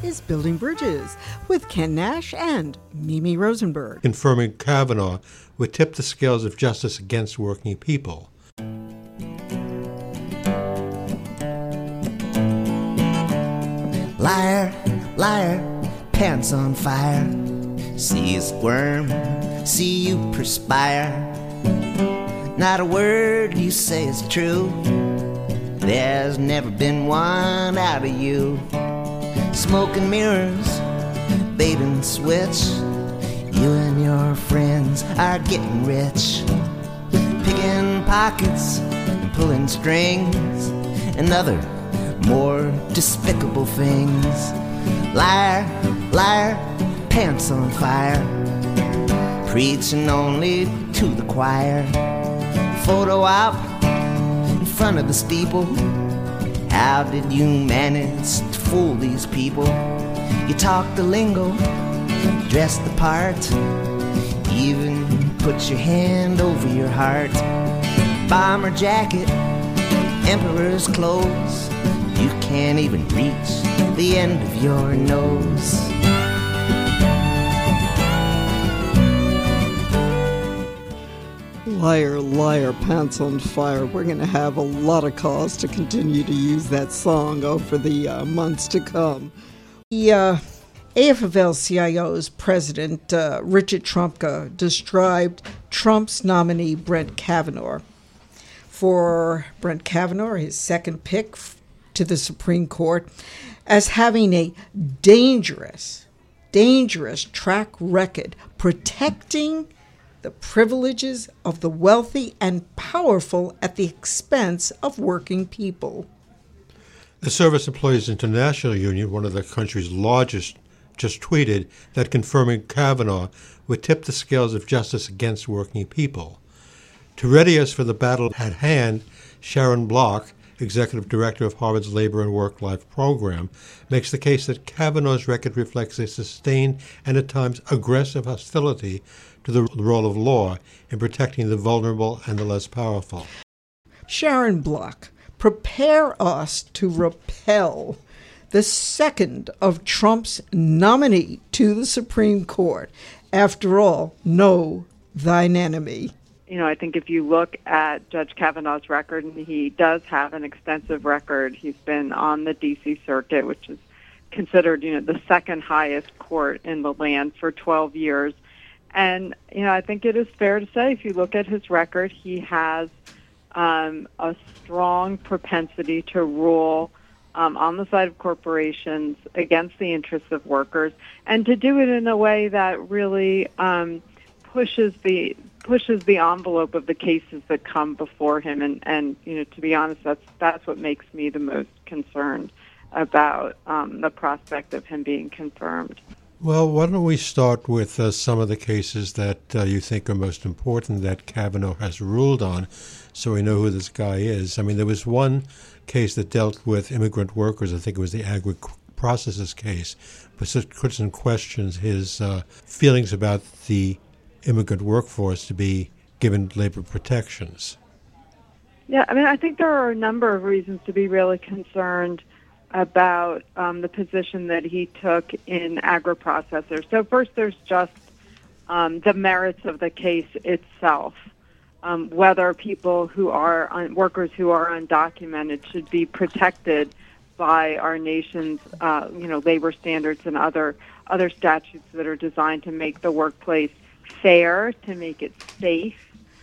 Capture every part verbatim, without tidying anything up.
is Building Bridges with Ken Nash and Mimi Rosenberg. Confirming Kavanaugh would tip the scales of justice against working people. Liar, liar, pants on fire. See you squirm, see you perspire. Not a word you say is true. There's never been one out of you. Smoke and mirrors, bait and switch. You and your friends are getting rich. Picking pockets and pulling strings and other more despicable things. Liar, liar, pants on fire. Preaching only to the choir. Photo op in front of the steeple. How did you manage to fool these people? You talk the lingo, dress the part, even put your hand over your heart. Bomber jacket, emperor's clothes. You can't even reach the end of your nose. Liar, liar, pants on fire. We're going to have a lot of cause to continue to use that song over the uh, months to come. The uh, A F L C I O's president, uh, Richard Trumka, described Trump's nominee, Brett Kavanaugh, for Brett Kavanaugh, his second pick f- to the Supreme Court, as having a dangerous, dangerous track record protecting the privileges of the wealthy and powerful at the expense of working people. The Service Employees International Union, one of the country's largest, just tweeted that confirming Kavanaugh would tip the scales of justice against working people. To ready us for the battle at hand, Sharon Block, Executive Director of Harvard's Labor and Work-Life Program, makes the case that Kavanaugh's record reflects a sustained and at times aggressive hostility to the role of law in protecting the vulnerable and the less powerful. Sharon Block, prepare us to repel the second of Trump's nominee to the Supreme Court. After all, know thine enemy. You know, I think if you look at Judge Kavanaugh's record, and he does have an extensive record, he's been on the D C Circuit, which is considered, you know, the second highest court in the land for twelve years. And, you know, I think it is fair to say, if you look at his record, he has um, a strong propensity to rule um, on the side of corporations against the interests of workers, and to do it in a way that really um, pushes the pushes the envelope of the cases that come before him. And, and you know, to be honest, that's that's what makes me the most concerned about um, the prospect of him being confirmed. Well, why don't we start with uh, some of the cases that uh, you think are most important that Kavanaugh has ruled on, so we know who this guy is. I mean, there was one case that dealt with immigrant workers. I think it was the agri-processes case, but it puts in question his uh, feelings about the immigrant workforce to be given labor protections. Yeah, I mean, I think there are a number of reasons to be really concerned about um, the position that he took in agri-processors. So first, there's just um, the merits of the case itself, um, whether people who are un- workers who are undocumented should be protected by our nation's, uh, you know, labor standards and other other statutes that are designed to make the workplace fair, to make it safe.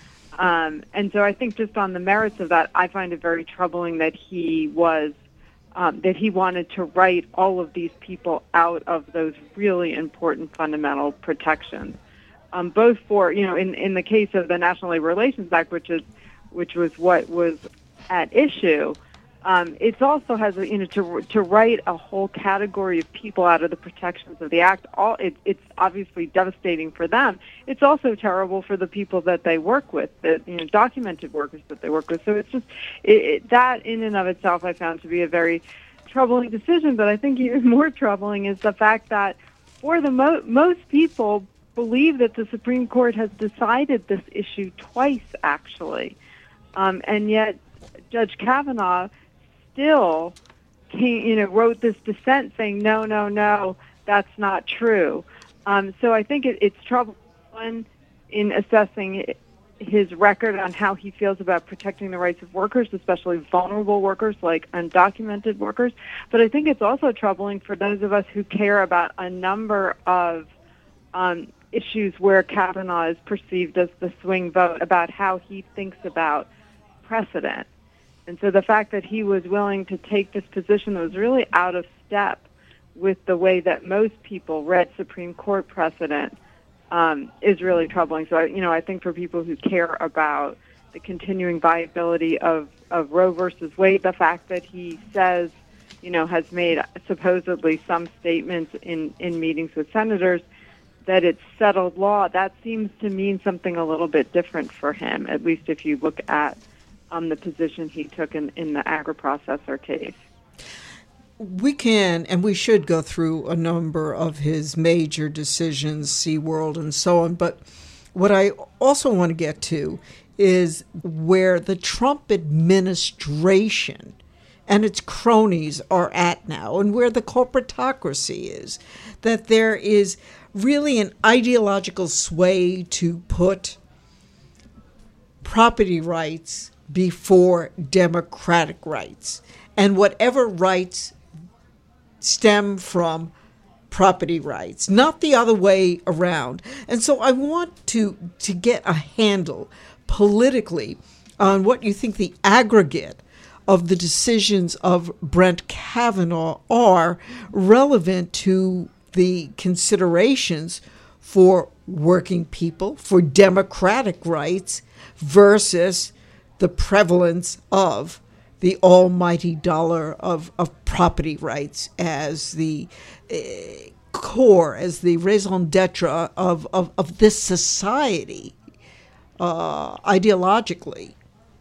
Um, and so I think just on the merits of that, I find it very troubling that he was Um, that he wanted to write all of these people out of those really important fundamental protections, um, both for, you know, in, in the case of the National Labor Relations Act, which is which was what was at issue. Um, it also has, a, you know, to to write a whole category of people out of the protections of the act. All it, it's obviously devastating for them. It's also terrible for the people that they work with, the you know documented workers that they work with. So it's just it, it, that in and of itself I found to be a very troubling decision. But I think even more troubling is the fact that for the mo- most people believe that the Supreme Court has decided this issue twice, actually, um, and yet Judge Kavanaugh still came, you know, wrote this dissent saying, no, no, no, that's not true. Um, so I think it, it's troubling in assessing his record on how he feels about protecting the rights of workers, especially vulnerable workers like undocumented workers. But I think it's also troubling for those of us who care about a number of um, issues where Kavanaugh is perceived as the swing vote, about how he thinks about precedent. And so the fact that he was willing to take this position that was really out of step with the way that most people read Supreme Court precedent um, is really troubling. So, I, you know, I think for people who care about the continuing viability of, of Roe versus Wade, the fact that he says, you know, has made supposedly some statements in, in meetings with senators that it's settled law, that seems to mean something a little bit different for him, at least if you look at um, the position he took in, in the agriprocessor case. We can and we should go through a number of his major decisions, SeaWorld and so on, but what I also want to get to is where the Trump administration and its cronies are at now, and where the corporatocracy is, that there is really an ideological sway to put property rights before democratic rights, and whatever rights stem from property rights, not the other way around. And so I want to to get a handle politically on what you think the aggregate of the decisions of Brett Kavanaugh are relevant to the considerations for working people, for democratic rights, versus the prevalence of the almighty dollar of, of property rights as the uh, core, as the raison d'etre of, of, of this society, uh, ideologically.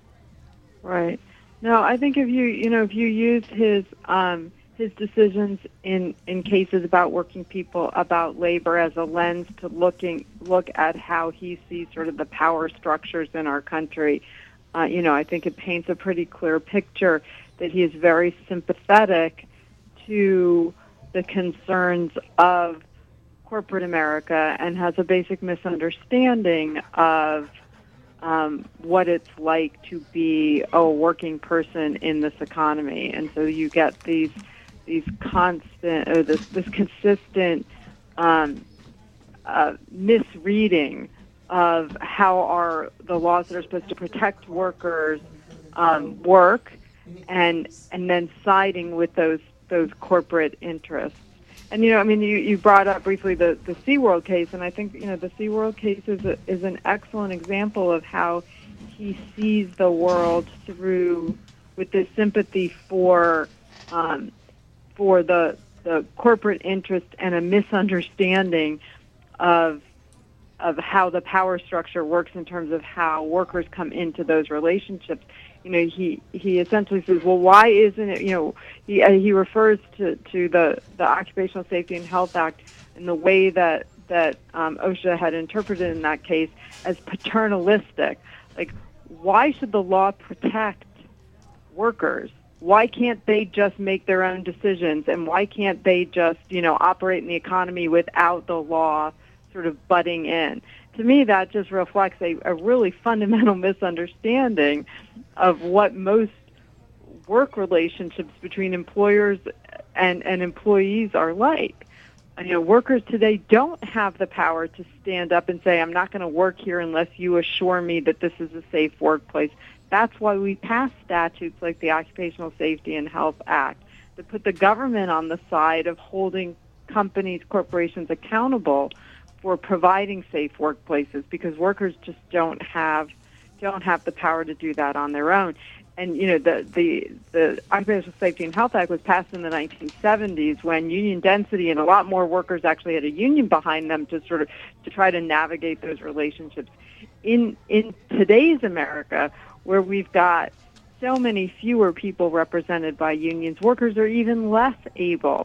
Right. No, I think if you, you know, if you use his um, his decisions in, in cases about working people, about labor as a lens to looking look at how he sees sort of the power structures in our country, uh, you know, I think it paints a pretty clear picture that he is very sympathetic to the concerns of corporate America and has a basic misunderstanding of Um, what it's like to be a working person in this economy. And so you get these these constant, or this, this consistent um, uh, misreading of how our the laws that are supposed to protect workers um, work, and and then siding with those those corporate interests. And, you know, I mean, you, you brought up briefly the, the SeaWorld case, and I think, you know, the SeaWorld case is, a, is an excellent example of how he sees the world through, with this sympathy for um, for the the corporate interest and a misunderstanding of of how the power structure works in terms of how workers come into those relationships. You know, he, he essentially says, well, why isn't it, you know, he, uh, he refers to, to the, the Occupational Safety and Health Act and the way that, that um, OSHA had interpreted in that case as paternalistic. Like, why should the law protect workers? Why can't they just make their own decisions? And why can't they just, you know, operate in the economy without the law sort of butting in? To me, that just reflects a, a really fundamental misunderstanding of what most work relationships between employers and, and employees are like. And, you know, workers today don't have the power to stand up and say, I'm not going to work here unless you assure me that this is a safe workplace. That's why we pass statutes like the Occupational Safety and Health Act that put the government on the side of holding companies, corporations accountable for providing safe workplaces, because workers just don't have don't have the power to do that on their own. And, you know, the the the Occupational Safety and Health Act was passed in the nineteen seventies when union density and a lot more workers actually had a union behind them to sort of to try to navigate those relationships. In in today's America, where we've got so many fewer people represented by unions, workers are even less able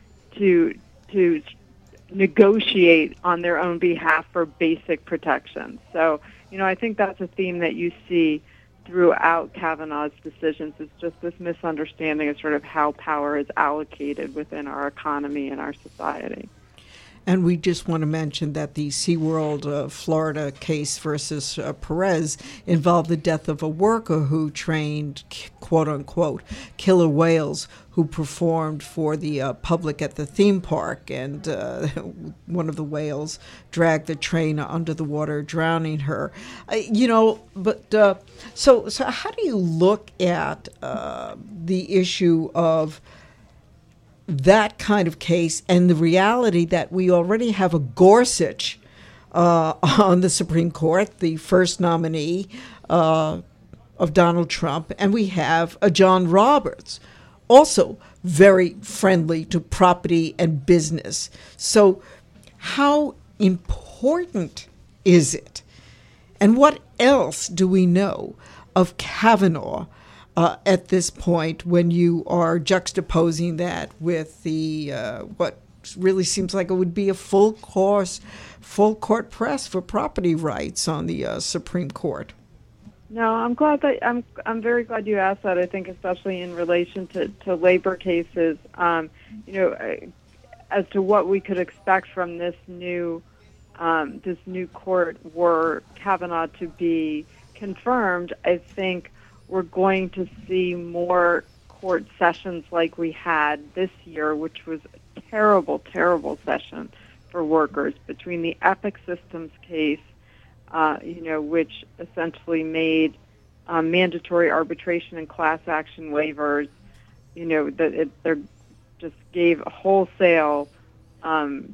to to negotiate on their own behalf for basic protections. So, you know, I think that's a theme that you see throughout Kavanaugh's decisions is just this misunderstanding of sort of how power is allocated within our economy and our society. And we just want to mention that the SeaWorld uh, Florida case versus uh, Perez involved the death of a worker who trained, quote-unquote, killer whales who performed for the uh, public at the theme park. And uh, one of the whales dragged the trainer under the water, drowning her. Uh, you know, but uh, so, so how do you look at uh, the issue of that kind of case and the reality that we already have a Gorsuch uh, on the Supreme Court, the first nominee uh, of Donald Trump, and we have a John Roberts, also very friendly to property and business. So how important is it? And what else do we know of Kavanaugh Uh, at this point, when you are juxtaposing that with the uh, what really seems like it would be a full course, full court press for property rights on the uh, Supreme Court? No, I'm glad that I'm. I'm very glad you asked that. I think, especially in relation to, to labor cases, um, you know, as to what we could expect from this new um, this new court were Kavanaugh to be confirmed. I think we're going to see more court sessions like we had this year, which was a terrible, terrible session for workers, between the Epic Systems case, uh, you know, which essentially made um, mandatory arbitration and class action waivers, you know, that it they're just gave a wholesale um,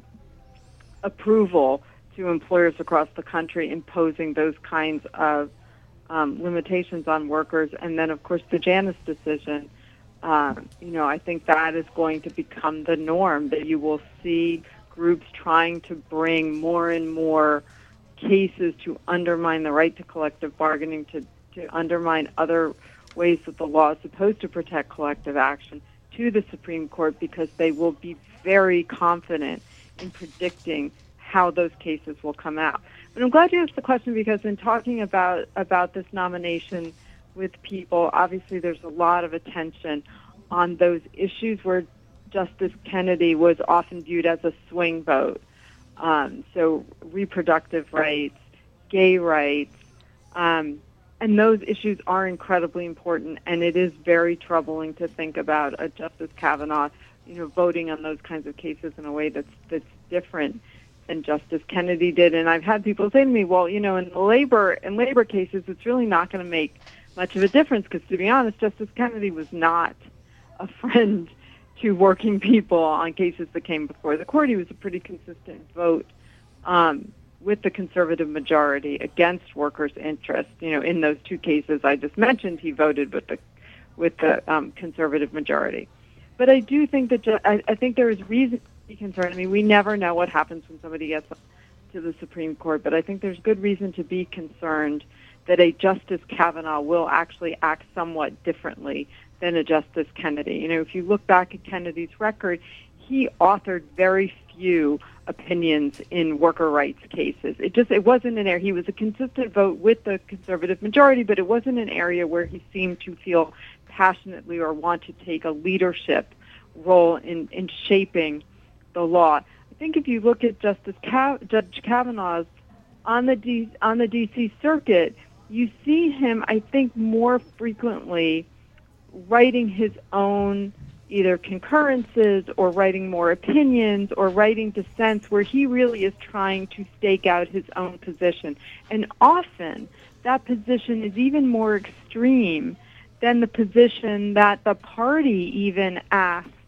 approval to employers across the country imposing those kinds of Um, limitations on workers. And then, of course, the Janus decision, um, you know, I think that is going to become the norm, that you will see groups trying to bring more and more cases to undermine the right to collective bargaining, to, to undermine other ways that the law is supposed to protect collective action to the Supreme Court, because they will be very confident in predicting how those cases will come out. But I'm glad you asked the question, because in talking about, about this nomination with people, obviously there's a lot of attention on those issues where Justice Kennedy was often viewed as a swing vote. Um, so reproductive rights, gay rights, um, and those issues are incredibly important, and it is very troubling to think about a Justice Kavanaugh, you know, voting on those kinds of cases in a way that's that's different than Justice Kennedy did. And I've had people say to me, well, you know, in labor in labor cases, it's really not going to make much of a difference, because, to be honest, Justice Kennedy was not a friend to working people on cases that came before the court. He was a pretty consistent vote um, with the conservative majority against workers' interests. You know, in those two cases I just mentioned, he voted with the with the um, conservative majority. But I do think that ju- I, I think there is reason be concerned. I mean, we never know what happens when somebody gets to the Supreme Court, but I think there's good reason to be concerned that a Justice Kavanaugh will actually act somewhat differently than a Justice Kennedy. You know, if you look back at Kennedy's record, he authored very few opinions in worker rights cases. It just it wasn't an area. He was a consistent vote with the conservative majority, but it wasn't an area where he seemed to feel passionately or want to take a leadership role in, in shaping the law. I think if you look at Justice Cav- Judge Kavanaugh's on the D- on the D C circuit, you see him, I think, more frequently writing his own either concurrences or writing more opinions or writing dissents, where he really is trying to stake out his own position. And often that position is even more extreme than the position that the party even asked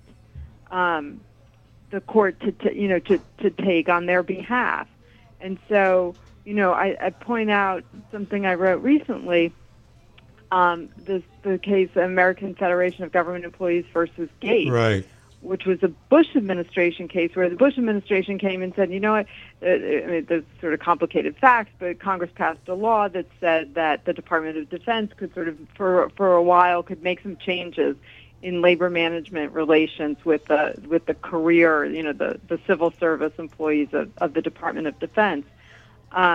um, the court to, to you know to, to take on their behalf. And so, you know, I, I point out something I wrote recently, um, this the case American Federation of Government Employees versus Gates, right, which was a Bush administration case where the Bush administration came and said, you know what, uh, I mean, there's sort of complicated facts, but Congress passed a law that said that the Department of Defense could sort of, for for a while, could make some changes in labor management relations with the with the career, you know, the, the civil service employees of, of the Department of Defense. Um,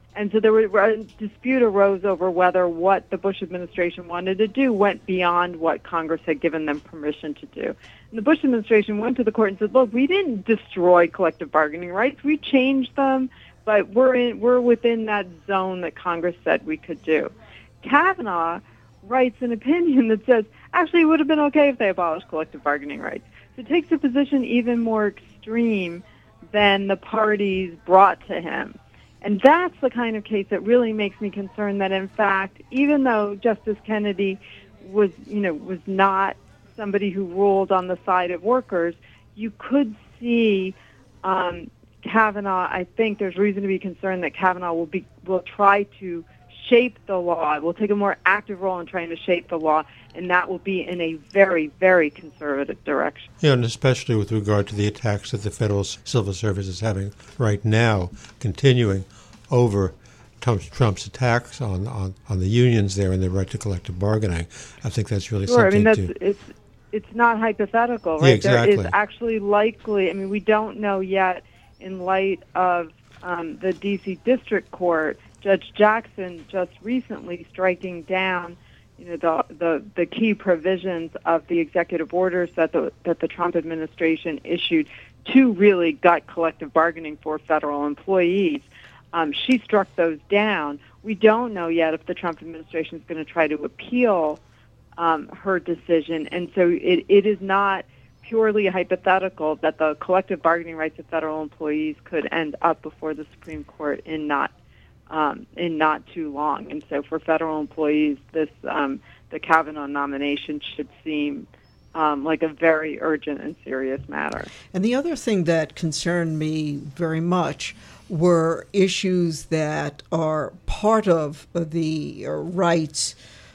And so there was a dispute arose over whether what the Bush administration wanted to do went beyond what Congress had given them permission to do. And the Bush administration went to the court and said, look, we didn't destroy collective bargaining rights. We changed them, but we're in, we're within that zone that Congress said we could do. Kavanaugh writes an opinion that says, actually, it would have been okay if they abolished collective bargaining rights. So it takes a position even more extreme than the parties brought to him. And that's the kind of case that really makes me concerned that, in fact, even though Justice Kennedy was, you know, was not somebody who ruled on the side of workers, you could see um, Kavanaugh. I think there's reason to be concerned that Kavanaugh will be will try to shape the law, will take a more active role in trying to shape the law, and that will be in a very, very conservative direction. Yeah, and especially with regard to the attacks that the Federal Civil Service is having right now, continuing over Trump's, Trump's attacks on, on, on the unions there and their right to collective bargaining. I think that's really sure, something I mean, that's, to... It's, it's not hypothetical, right? Yeah, exactly. There is actually likely, I mean, we don't know yet in light of um, the D C District Court, Judge Jackson just recently striking down, you know, the, the the key provisions of the executive orders that the that the Trump administration issued to really gut collective bargaining for federal employees. Um, she struck those down. We don't know yet if the Trump administration is going to try to appeal um, her decision, and so it, it is not purely hypothetical that the collective bargaining rights of federal employees could end up before the Supreme Court in not Um, in not too long. And so for federal employees, this um, the Kavanaugh nomination should seem um, like a very urgent and serious matter. And the other thing that concerned me very much were issues that are part of the rights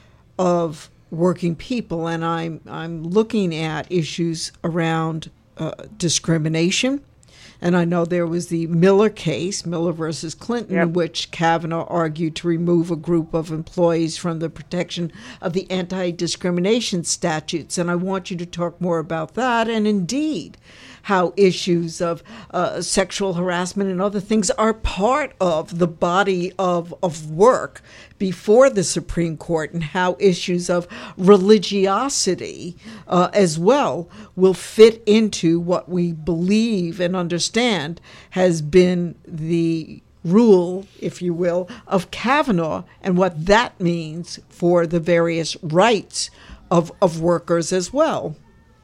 of working people. And I'm, I'm looking at issues around uh, discrimination. And I know there was the Miller case, Miller versus Clinton, yep. in which Kavanaugh argued to remove a group of employees from the protection of the anti-discrimination statutes. And I want you to talk more about that, and indeed how issues of uh, sexual harassment and other things are part of the body of, of work before the Supreme Court, and how issues of religiosity uh, as well will fit into what we believe and understand has been the rule, if you will, of Kavanaugh, and what that means for the various rights of, of workers as well.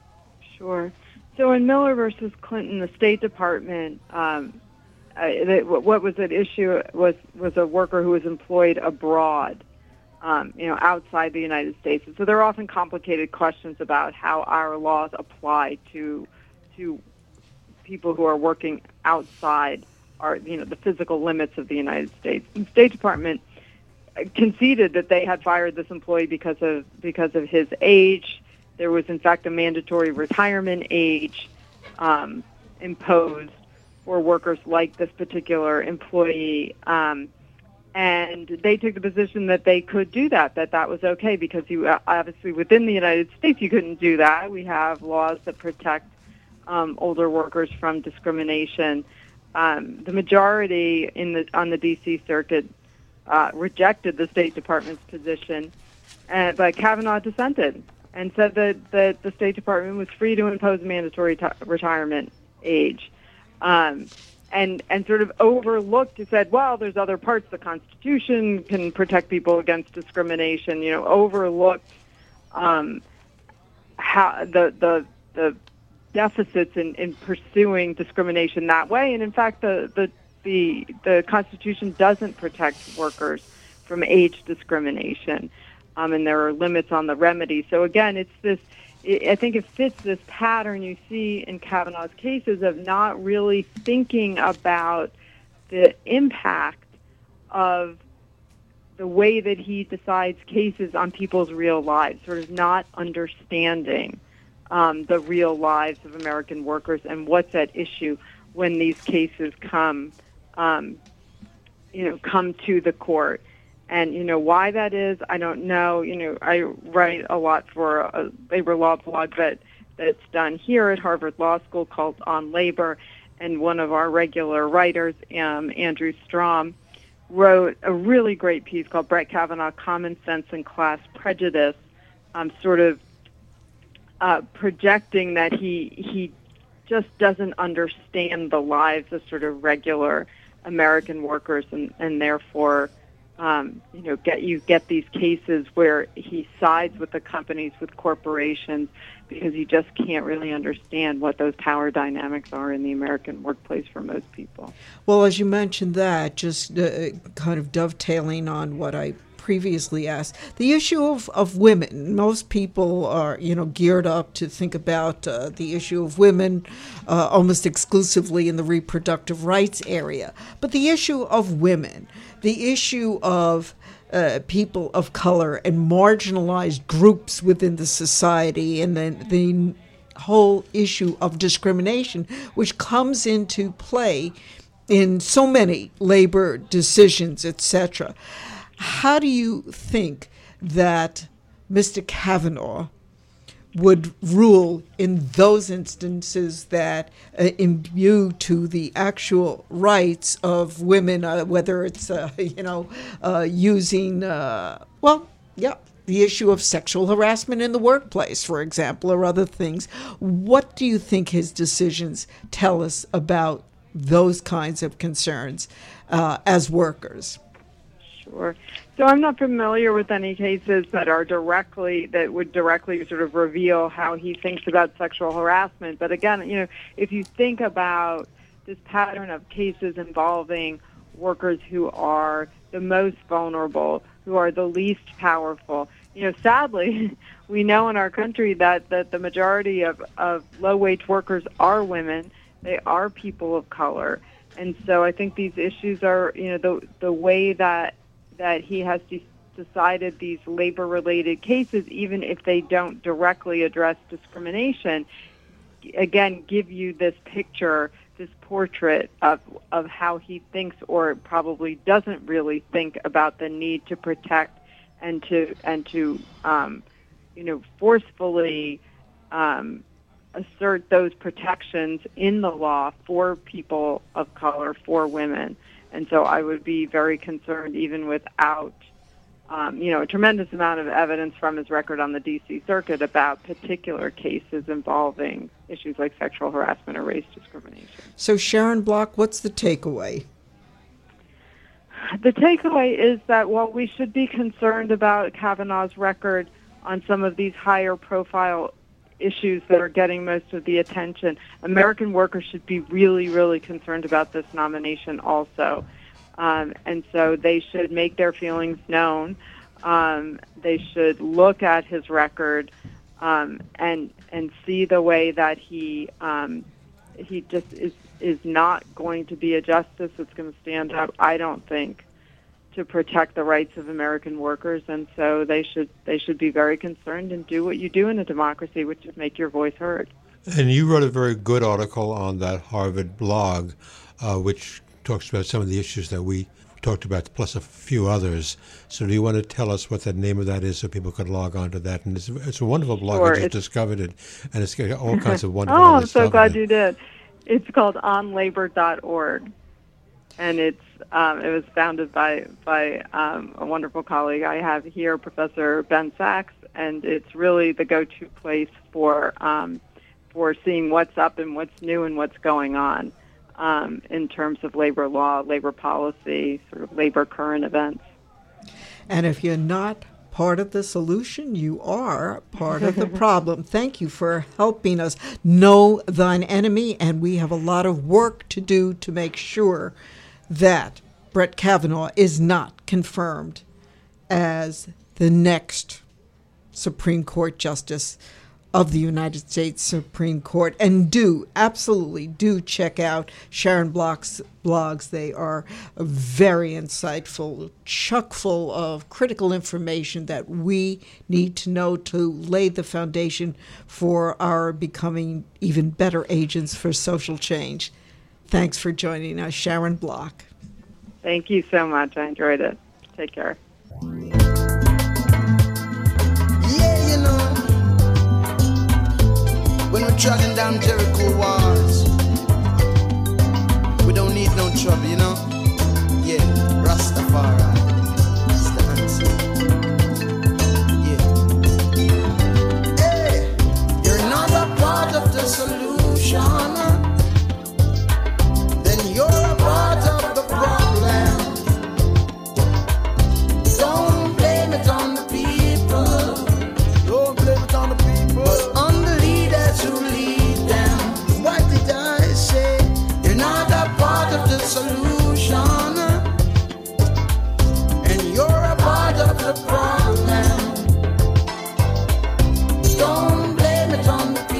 Sure. So in Miller versus Clinton, the State Department, um, uh, they, what was at issue was, was a worker who was employed abroad, um, you know, outside the United States. And so there are often complicated questions about how our laws apply to to people who are working outside our, you know, the physical limits of the United States. And the State Department conceded that they had fired this employee because of because of his age. There was, in fact, a mandatory retirement age um, imposed for workers like this particular employee. Um, and they took the position that they could do that, that that was okay, because you obviously within the United States you couldn't do that. We have laws that protect um, older workers from discrimination. Um, the majority in the on the D C Circuit uh, rejected the State Department's position, uh, but Kavanaugh dissented and said that, that the State Department was free to impose mandatory t- retirement age, um, and and sort of overlooked, he said, well, there's other parts of the Constitution can protect people against discrimination, you know, overlooked um, how the, the, the deficits in, in pursuing discrimination that way. And in fact, the, the, the, the Constitution doesn't protect workers from age discrimination. Um, and there are limits on the remedy. So again, it's this, it, I think it fits this pattern you see in Kavanaugh's cases of not really thinking about the impact of the way that he decides cases on people's real lives, sort of not understanding um, the real lives of American workers and what's at issue when these cases come, um, you know, come to the court. And, you know, why that is, I don't know. You know, I write a lot for a labor law blog that, that's done here at Harvard Law School called On Labor. And one of our regular writers, um, Andrew Strom, wrote a really great piece called Brett Kavanaugh, Common Sense and Class Prejudice, um, sort of uh, projecting that he he just doesn't understand the lives of sort of regular American workers, and, and therefore, um, you know, get you get these cases where he sides with the companies, with corporations, because you just can't really understand what those power dynamics are in the American workplace for most people. Well, as you mentioned that, just uh, kind of dovetailing on what I previously asked, the issue of, of women. Most people are, you know, geared up to think about uh, the issue of women uh, almost exclusively in the reproductive rights area. But the issue of women, the issue of uh, people of color and marginalized groups within the society, and then the whole issue of discrimination, which comes into play in so many labor decisions, et cetera. How do you think that Mister Kavanaugh would rule in those instances that uh, imbue to the actual rights of women, uh, whether it's, uh, you know, uh, using, uh, well, yeah, the issue of sexual harassment in the workplace, for example, or other things? What do you think his decisions tell us about those kinds of concerns uh, as workers? Sure. So I'm not familiar with any cases that are directly, that would directly sort of reveal how he thinks about sexual harassment. But again, you know, if you think about this pattern of cases involving workers who are the most vulnerable, who are the least powerful, you know, sadly, we know in our country that, that the majority of, of low-wage workers are women. They are people of color. And so I think these issues are, you know, the the way that that he has de- decided these labor-related cases, even if they don't directly address discrimination, again, give you this picture, this portrait of, of how he thinks, or probably doesn't really think, about the need to protect and to, and to um, you know, forcefully um, assert those protections in the law for people of color, for women. And so I would be very concerned, even without, um, you know, a tremendous amount of evidence from his record on the D C Circuit about particular cases involving issues like sexual harassment or race discrimination. So, Sharon Block, what's the takeaway? The takeaway is that while we should be concerned about Kavanaugh's record on some of these higher profile issues that are getting most of the attention, American workers should be really, really concerned about this nomination also. Um, and so they should make their feelings known. Um, they should look at his record um, and and see the way that he um, he just is is not going to be a justice that's going to stand up, I don't think, to protect the rights of American workers. And so they should they should be very concerned and do what you do in a democracy, which is make your voice heard. And you wrote a very good article on that Harvard blog, uh, which talks about some of the issues that we talked about, plus a few others. So do you want to tell us what the name of that is so people could log on to that? And it's, it's a wonderful blog. Sure, I just discovered it, and it's got all kinds of wonderful oh, other I'm so stuff glad in it. you did. It's called on labor dot org. And it's um, it was founded by by um, a wonderful colleague I have here, Professor Ben Sachs, and it's really the go-to place for um, for seeing what's up and what's new and what's going on um, in terms of labor law, labor policy, sort of labor current events. And if you're not part of the solution, you are part of the problem. Thank you for helping us know thine enemy, and we have a lot of work to do to make sure that Brett Kavanaugh is not confirmed as the next Supreme Court Justice of the United States Supreme Court. And do, absolutely do check out Sharon Block's blogs. They are very insightful, chock full of critical information that we need to know to lay the foundation for our becoming even better agents for social change. Thanks for joining us, Sharon Block. Thank you so much. I enjoyed it. Take care. Yeah, you know, when we're trotting down Jericho walls, we don't need no trouble, you know. Yeah, Rastafari. Solution, then you're a part of the problem. Don't blame it on the people. Don't blame it on the people, but on the leaders who lead them. What did I say? You're not a part of the solution, and you're a part of the problem. Don't blame it on the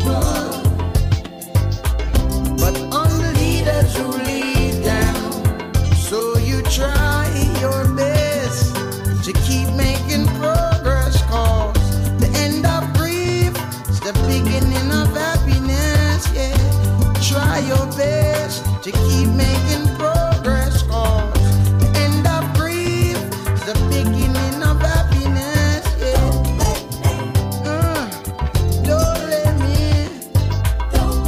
try your best to keep making progress, cause the end of grief is the beginning of happiness. Yeah, try your best to keep making progress, cause the end of grief is the beginning of happiness. Yeah, uh, don't let me, don't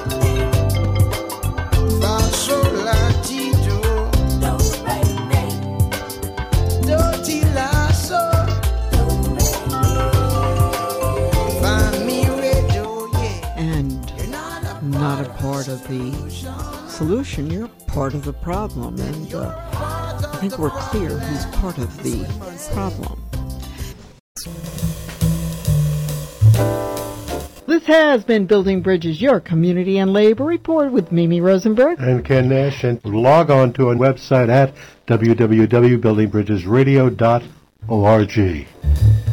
let me fall so latito. Not a part of the solution, you're part of the problem, and uh, I think we're clear who's part of the problem. This has been Building Bridges, your community and labor report with Mimi Rosenberg and Ken Nash, and log on to our website at w w w dot building bridges radio dot org.